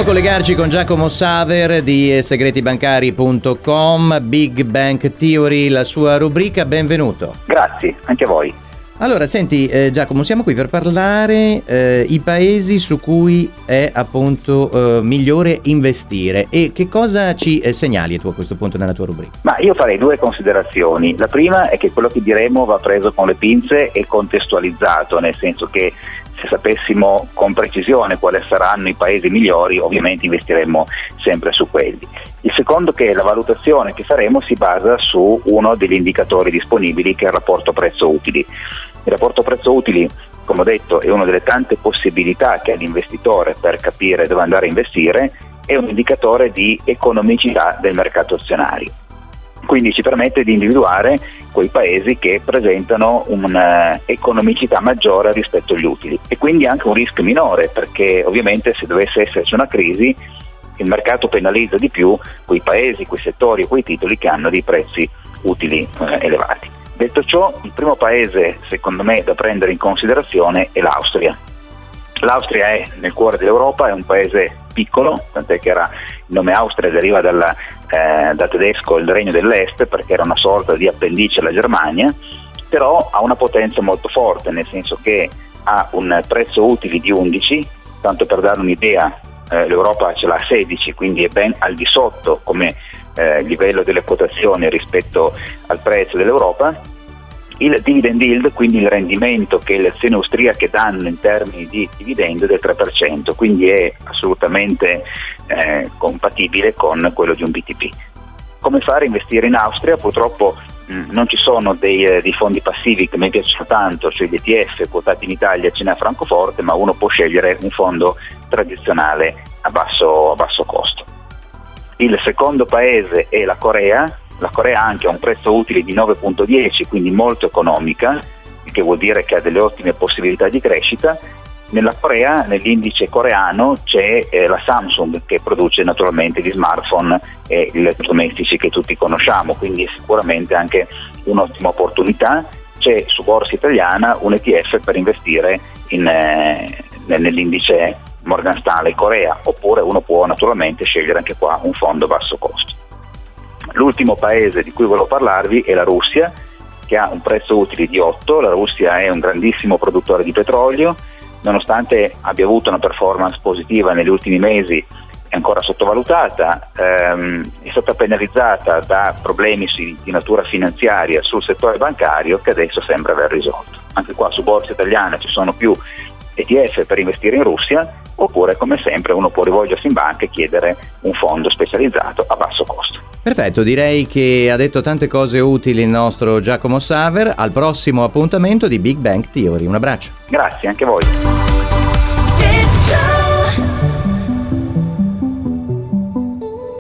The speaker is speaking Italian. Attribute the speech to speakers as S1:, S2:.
S1: Vogliamo collegarci con Giacomo Saver di segretibancari.com, Big Bang Theory, la sua rubrica. Benvenuto.
S2: Grazie, anche a voi.
S1: Allora, senti Giacomo, siamo qui per parlare i paesi su cui è appunto migliore investire, e che cosa ci segnali tu a questo punto nella tua rubrica?
S2: Ma io farei due considerazioni. La prima è che quello che diremo va preso con le pinze e contestualizzato, nel senso che se sapessimo con precisione quali saranno i paesi migliori, ovviamente investiremmo sempre su quelli. Il secondo, che la valutazione che faremo si basa su uno degli indicatori disponibili, che è il rapporto prezzo-utili. Il rapporto prezzo-utili, come ho detto, è una delle tante possibilità che ha l'investitore per capire dove andare a investire, è un indicatore di economicità del mercato azionario. Quindi ci permette di individuare quei paesi che presentano un'economicità maggiore rispetto agli utili, e quindi anche un rischio minore, perché ovviamente se dovesse esserci una crisi il mercato penalizza di più quei paesi, quei settori, quei titoli che hanno dei prezzi utili elevati. Detto ciò, il primo paese secondo me da prendere in considerazione è l'Austria. L'Austria è nel cuore dell'Europa, è un paese piccolo, tant'è che il nome Austria deriva da tedesco, il Regno dell'Est, perché era una sorta di appendice alla Germania, però ha una potenza molto forte, nel senso che ha un prezzo utili di 11, tanto per dare un'idea, l'Europa ce l'ha a 16, quindi è ben al di sotto come livello delle quotazioni rispetto al prezzo dell'Europa. Il dividend yield, quindi il rendimento che le azioni austriache danno in termini di dividendo, è del 3%, quindi è assolutamente compatibile con quello di un BTP. Come fare a investire in Austria? Purtroppo non ci sono dei fondi passivi che mi piacciono tanto, cioè gli ETF quotati in Italia, ce n'è a Francoforte, ma uno può scegliere un fondo tradizionale a basso costo. Il secondo paese è la Corea. La Corea anche ha un prezzo utile di 9,10, quindi molto economica, il che vuol dire che ha delle ottime possibilità di crescita. Nella Corea, nell'indice coreano, c'è la Samsung, che produce naturalmente gli smartphone e gli elettrodomestici che tutti conosciamo, quindi è sicuramente anche un'ottima opportunità. C'è su borsa italiana un ETF per investire nell'indice Morgan Stanley Corea, oppure uno può naturalmente scegliere anche qua un fondo a basso costo. L'ultimo paese di cui volevo parlarvi è la Russia, che ha un prezzo utile di 8. La Russia è un grandissimo produttore di petrolio, nonostante abbia avuto una performance positiva negli ultimi mesi, è ancora sottovalutata, è stata penalizzata da problemi di natura finanziaria sul settore bancario, che adesso sembra aver risolto. Anche qua su borsa italiana ci sono più ETF per investire in Russia, oppure come sempre uno può rivolgersi in banca e chiedere un fondo specializzato a basso costo.
S1: Perfetto, direi che ha detto tante cose utili il nostro Giacomo Saver. Al prossimo appuntamento di Big Bang Theory. Un abbraccio.
S2: Grazie, anche a voi.